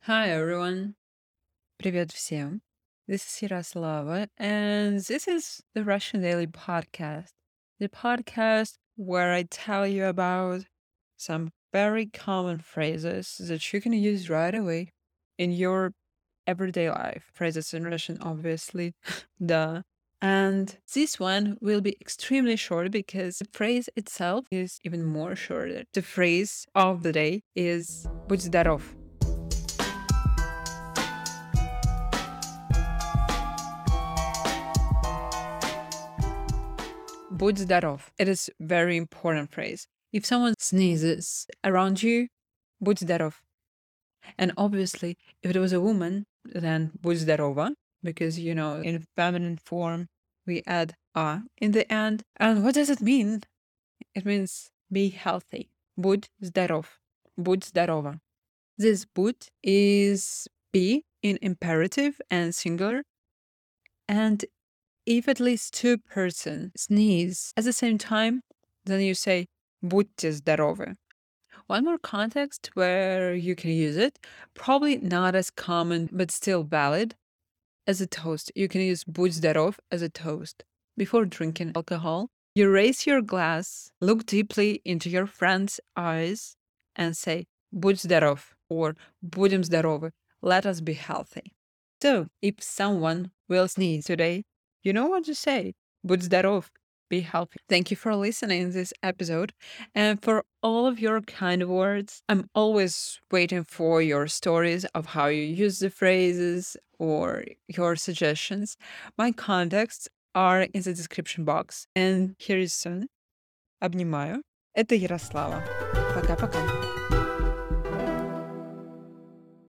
Hi everyone. Привет всем. This is Yaroslava, and this is the Russian Daily Podcast, the podcast where I tell you about some very common phrases that you can use right away in your everyday life. Phrases in Russian, obviously, duh. And this one will be extremely short because the phrase itself is even more shorter. The phrase of the day is "Будь здоров." Будь здоров. It is very important phrase. If someone sneezes around you, будь здоров. And obviously, if it was a woman, then будь здорова, because in feminine form we add a in the end. And what does it mean? It means be healthy. Будь здоров. Будь здорова. This будь is be in imperative and singular, and if at least two persons sneeze at the same time, then you say "будьте здоровы." One more context where you can use it, probably not as common but still valid, as a toast. You can use "будь здоров" as a toast. Before drinking alcohol, you raise your glass, look deeply into your friend's eyes, and say "будь здоров" or "будем здоровы." Let us be healthy. So, if someone will sneeze today, you know what to say. Будь здоров. Be healthy. Thank you for listening to this episode and for all of your kind words. I'm always waiting for your stories of how you use the phrases or your suggestions. My contacts are in the description box. And here is soon. Обнимаю. Это Ярослава. Пока-пока.